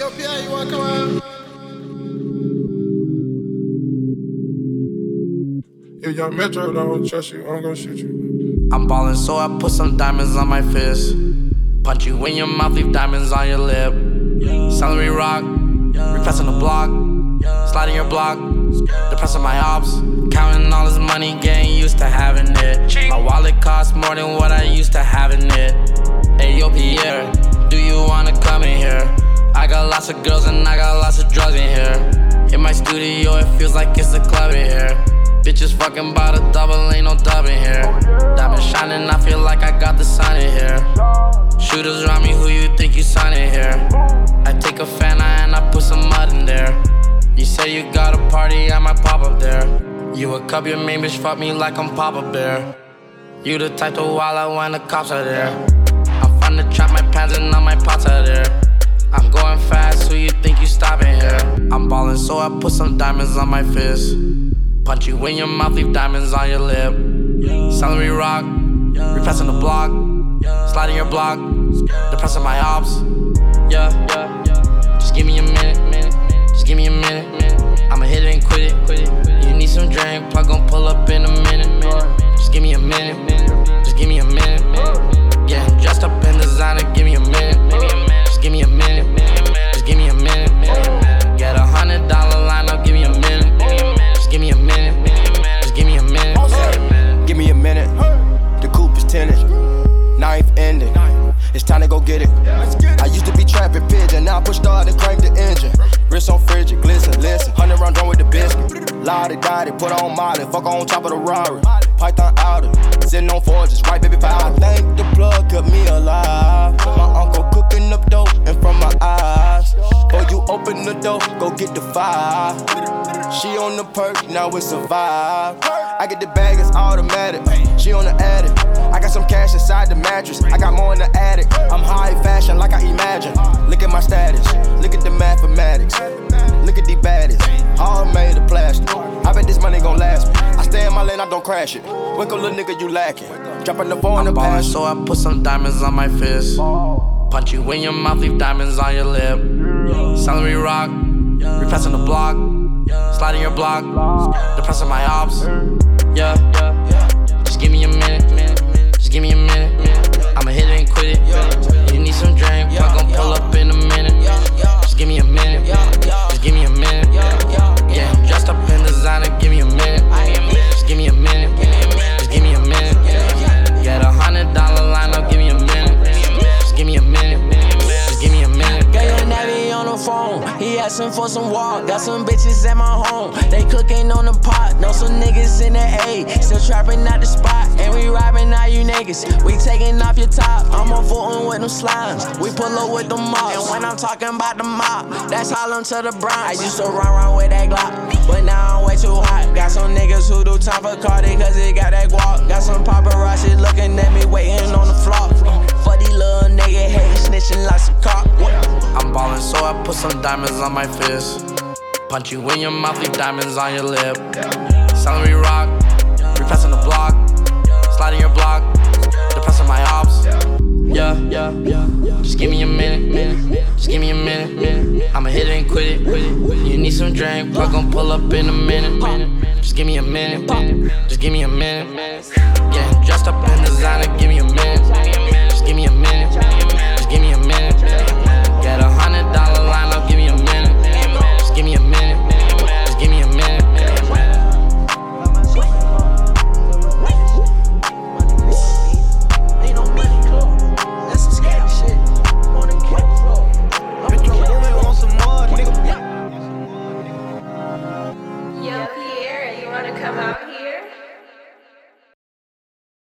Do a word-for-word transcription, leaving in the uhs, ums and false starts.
Yo, Pierre, you wanna come out? If young Metro don't trust you, I'm gonna shoot you. I'm ballin', so I put some diamonds on my fist. Punch you in your mouth, leave diamonds on your lip. Celery rock, repressing the block, sliding your block, depressing my ops. Counting all this money, getting used to having it. My wallet costs more than what I used to having it. Hey, yo, Pierre, do you wanna come in here? I got lots of girls and I got lots of drugs in here. In my studio, it feels like it's a club in here. Bitches fucking by the double, ain't no dub in here. Diamond shining, I feel like I got the sun in here. Shooters around me, who you think you signing here? I take a Fanta and I put some mud in there. You say you got a party, I might pop up there. You a cup, your main bitch, fuck me like I'm Papa Bear. You the type to wild out when the cops are there. I'm fun to trap my pants and all my pots are there. I'm going fast, who you think you stopping here? I'm ballin', so I put some diamonds on my fist. Punch you in your mouth, leave diamonds on your lip. Celery rock, repressing the block, sliding your block, depressing my ops. Yeah, yeah, yeah. Just give me a minute, minute. Just give me a minute, minute. I'ma hit it and quit it, quit it. You need some drink, plug gon' pull up in a minute, minute. Just give me a minute, minute. Just give me a minute, minute. Getting dressed up in designer, give me a minute, minute. Just give me a minute, minute. Just give me a minute, minute. Get a hundred dollar line up, give me a minute. Just give me a minute, just give me a minute. Give me a minute, the coupe is tinted, ninth ending, it's time to go get it. I used to be trapping pigeon, now I push start and crank the engine. Wrist on frigid, glisten, listen, hundred round drum with the biscuit. Lottie dotty, put on Molly, fuck on top of the Rari. Python outer, sitting on forges, right baby powder. I think the plug kept me alive. My uncle cooking up dope in front of my eyes. Before you open the door, go get the fire. She on the perk, now it's a vibe. I get the bag, it's automatic. She on the attic. I got some cash inside the mattress. I got more in the attic. I'm high fashion like I imagine. Look at my status. Look at the mathematics. Look at the baddest. All made of plastic. I bet this money gon' last me. I stay in my lane, I don't crash it. Wake up, little nigga, you lacking. Dropping the ball in the past. So I put some diamonds on my fist. Punch you in your mouth, leave diamonds on your lip. Celery rock, repressing the block, sliding your block, depressing my ops. Yeah, yeah, yeah. Just give me a minute, minute. Just give me a minute, minute. I'ma hit it and quit it. You need some drink, I'm gon' pull up in a minute. Just give me a minute, just give me a minute. Yeah, dressed up in designer, give me a minute. Just give me a minute, just give me a minute. Get a hundred dollar line up, give me a minute. Just give me a minute, just give me a minute. Got your Navy on the phone, he asking for some walk. Got some bitches at my home, they cooking on the pot. Know some niggas in the A, still trapping out the spot. And we robbing all you niggas, we taking off your top. I'm on footin' with them slimes, we pull up with them mops. And when I'm talking about the mop, that's Harlem to the Bronx. I used to run around with that Glock, but now I'm way too hot. Got some niggas who do time for Cardi, cause it got that guap. Got some paparazzi looking at me, waiting on the floor. For these little niggas hating, snitching like some cop. I'm ballin', so I put some diamonds on my fist. Punch you in your mouth, leave diamonds on your lip. Celery rock, repressing the block, sliding your block, depressing my ops. Yeah, yeah, yeah. Just give me a minute, minute. Just give me a minute, minute. I'ma hit it and quit it, quit it. You need some drink, plug gon' pull up in a minute, minute. Just give me a minute, minute. Just give me a minute. Getting dressed up in designer, give me a